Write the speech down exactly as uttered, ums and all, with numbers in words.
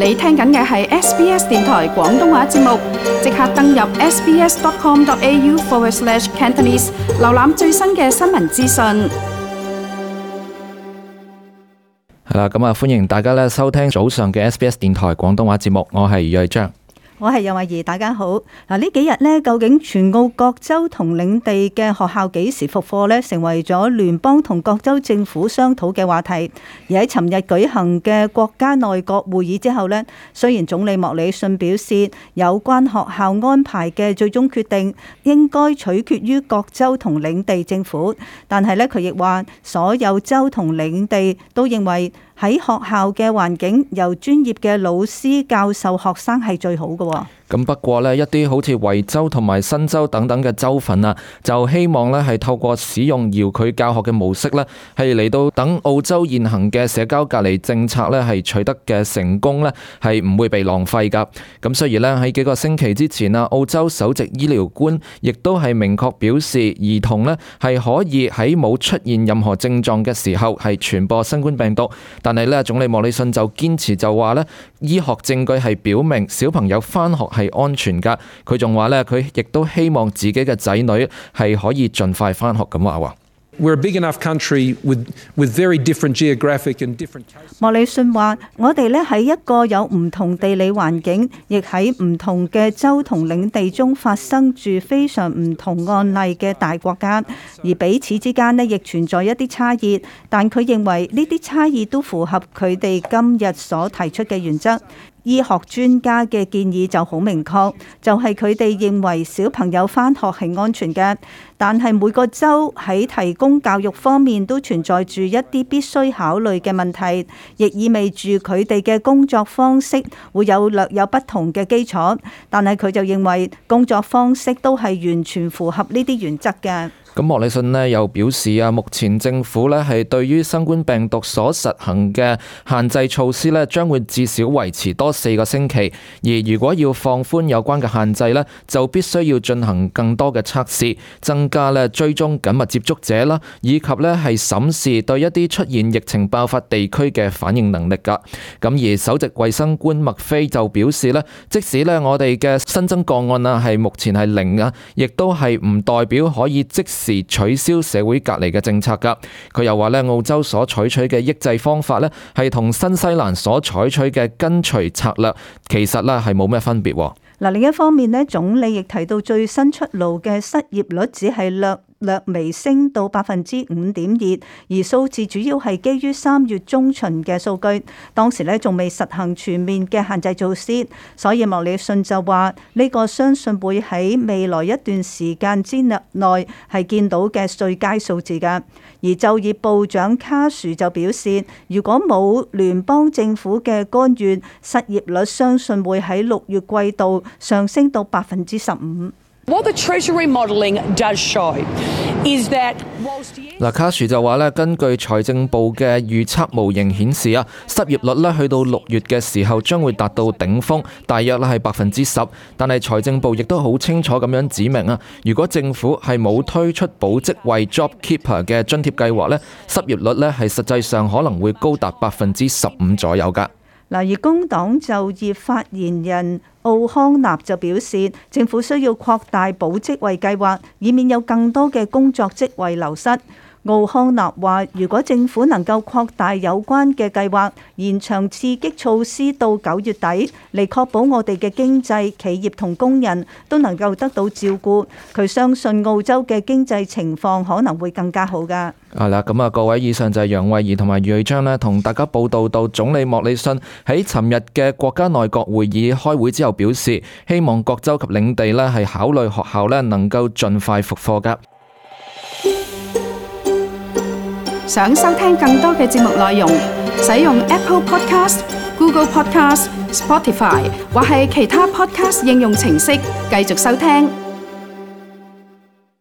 你聽緊嘅係 S B S 電台廣東話節目，即刻登入 sbs.com.au forward slash Cantonese， 瀏覽最新嘅新聞資訊。 係啦，咁啊，歡迎大家咧收聽早上嘅 S B S 電台廣東話節目，我係余章。 我係楊慧儀，大家好。嗱，呢幾日呢，究竟全澳各州同領地嘅學校幾時復課呢？成為咗聯邦同各州政府商討嘅話題。而喺尋日舉行嘅國家內閣會議之後呢，雖然總理莫里遜表示有關學校安排嘅最終決定應該取決於各州同領地政府，但係呢，佢亦話所有州同領地都認為喺學校嘅環境由專業嘅老師教授學生係最好嘅。 咁不過呢，一啲好似維州同埋新州等等嘅州份啊，就希望呢係透過使用遙距教學嘅模式呢，係嚟到等澳洲現行嘅社交隔離政策呢係取得嘅成功呢係唔會被浪費噶。咁雖然呢喺幾個星期之前啊，澳洲首席醫療官亦都係明確表示，兒童呢係可以喺冇出現任何症狀嘅時候係傳播新冠病毒，但係呢總理莫里遜就堅持就話呢，醫學證據係表明小朋友返學係安全噶。佢仲話呢，佢亦都希望自己嘅仔女係可以盡快返學咁話。 We're a big enough country with with very different geographic and different cases. 莫里遜話：我哋咧喺一個有唔同地理環境，亦喺唔同嘅州同領地中發生住非常唔同案例嘅大國家，而彼此之間咧亦存在一啲差異。但佢認為呢啲差異都符合佢哋今日所提出嘅原則。醫學專家嘅建議就好明確，就係佢哋認為小朋友返學係安全嘅，但係每個州喺提供教育方面都存在住一啲必須考慮嘅問題，亦意味住佢哋嘅工作方式會有略有不同嘅基礎，但係佢就認為工作方式都係完全符合呢啲原則嘅。 咁莫里遜呢又表示啊，目前政府呢係對於新冠病毒所實行嘅限制措施呢，將會至少維持多四個星期。而如果要放寬有關嘅限制呢，就必須要進行更多嘅測試，增加呢追蹤緊密接觸者啦，以及呢係審視對一啲出現疫情爆發地區嘅反應能力㗎。咁而首席衛生官麥菲就表示呢，即使呢我哋嘅新增個案啊係目前係零啊，亦都係唔代表可以即時取消社會隔離嘅政策噶。佢又話咧，澳洲所採取嘅抑制方法咧，係同新西蘭所採取嘅跟隨策略，其實咧係冇咩分別。 嗱，另一方面咧，總理亦提到最新出爐嘅失業率只係略略微升到百分之五點二，而數字主要係基於三月中旬嘅數據，當時咧仲未實行全面嘅限制措施，所以莫里遜就話呢個相信會喺未來一段時間之內係見到嘅最佳數字㗎。而就業部長卡殊就表示，如果冇聯邦政府嘅干預，失業率相信會喺六月季度上升到百分之十五。 What the Treasury modelling does show is that 嗱，卡殊就話咧，根據財政部嘅預測模型顯示啊，失業率咧去到六月嘅時候將會達到頂峰，大約咧係百分之十。但係財政部亦都好清楚咁樣指明啊，如果政府係冇推出保職位 JobKeeper 嘅津貼計劃咧，失業率咧係實際上可能會高達百分之十五左右㗎。 嗱，而工黨就業發言人奧康納就表示，政府需要擴大保職位計劃，以免有更多嘅工作職位流失。奧康納話，如果政府能夠擴大有關嘅計劃，延長刺激措施到九月底，嚟確保我哋嘅經濟、企業同工人都能夠得到照顧，佢相信澳洲嘅經濟情況可能會更加好㗎。 係啦，咁啊，各位，以上就係楊慧儀同埋余章呢，同大家報道到總理莫里遜喺尋日嘅國家內閣會議開會之後表示，希望各州及領地呢係考慮學校呢能夠盡快復課㗎。 想收聽更多嘅節目內容，使用 Apple Podcast、Google Podcast、Spotify 或係其他 Podcast 應用程式繼續收聽。